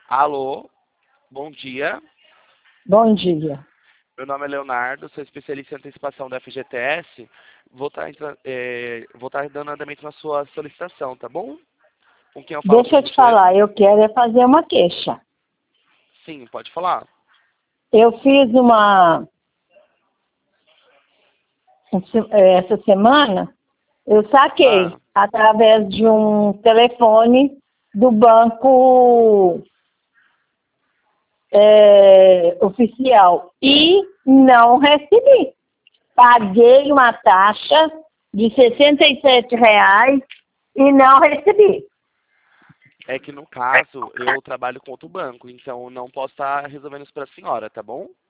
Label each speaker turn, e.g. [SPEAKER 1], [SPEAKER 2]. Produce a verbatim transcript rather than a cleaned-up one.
[SPEAKER 1] Alô, bom dia.
[SPEAKER 2] Bom dia.
[SPEAKER 1] Meu nome é Leonardo, sou especialista em antecipação da F G T S. Vou estar é, vou estar dando andamento na sua solicitação, tá bom? Com quem eu falo, por
[SPEAKER 2] Deixa eu te
[SPEAKER 1] gentileza?
[SPEAKER 2] falar, eu quero é fazer uma queixa.
[SPEAKER 1] Sim, pode falar.
[SPEAKER 2] Eu fiz uma... Essa semana, eu saquei
[SPEAKER 1] Ah,
[SPEAKER 2] através de um telefone do banco é, oficial e não recebi. Paguei uma taxa de sessenta e sete reais e não recebi.
[SPEAKER 1] é que no caso eu trabalho com outro banco, então não posso estar resolvendo isso para a senhora, tá bom?